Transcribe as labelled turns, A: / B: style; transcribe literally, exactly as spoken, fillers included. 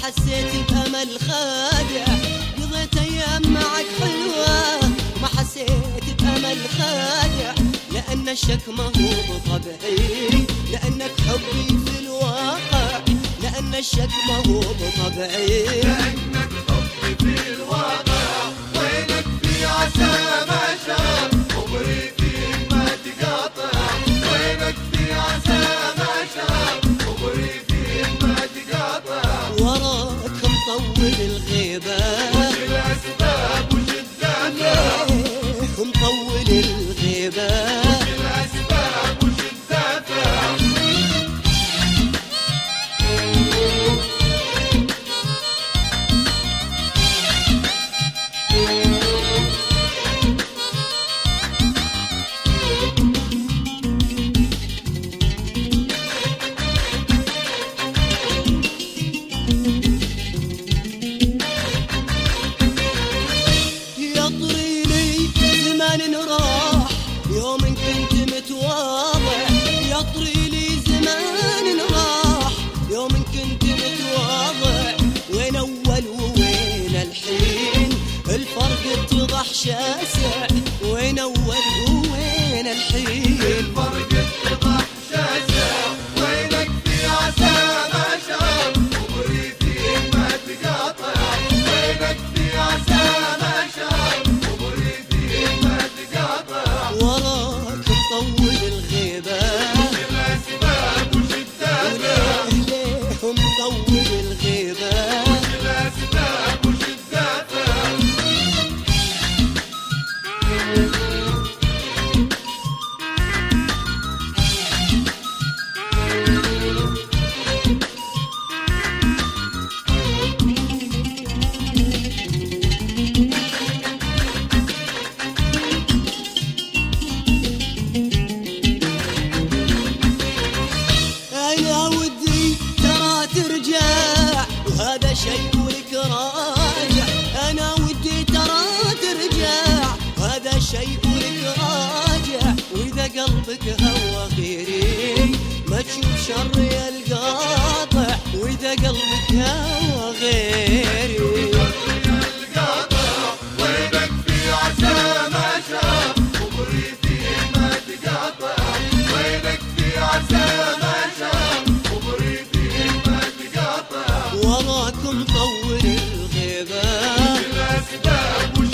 A: حسيت بأمل خادع، قضيت أيام معك حلوة ما حسيت بأمل خادع، لأن الشك ما هو بطبعي، لأنك حبي في الواقع، لأن الشك ما هو بطبعي،
B: لأنك حبي في الواقع، وينك في عسى ما شاف، عمري فيك ما تقاطع، وينك في عسى ما شاف، عمري فيك ما تقاطع،
A: وراك مطول الغيبة،
B: وش الأسباب وش الدافع،
A: ليه مطول الغيبة،
B: وش الأسباب وش الدافع.
A: يوم كنت متواضع، يطري لي زمان راح، يوم كنت متواضع، وين أول ووين الحين، الفرق اتضح شاسع، وين أول ووين الحين،
B: الفرق اتضح شاسع، وينك في عسى ما شاف، عمري فيك ما تقاطع، وينك في عسى ما شاف، عمري فيك ما تقاطع،
A: وراك مطول الغيبة،
B: وش الأسباب وش الدافع،
A: وليه ليه مطول الغيبة،
B: وش الأسباب وش الدافع.
A: أنا ودي ترى ترجع، وهذا شيء ولك راجع، أنا ودي ترى ترجع، وهذا شيء ولك راجع، وإذا قلبك هوى غيري ما تشوف شري القاطع، وإذا قلبك هوى غيري
B: القاطع، وينك في عسى ما شاف، عمري فيك ما تقاطع، وينك في عسى ما شاف، عمري فيك ما تقاطع،
A: وراك مطول الغيبة،
B: وش الأسباب وش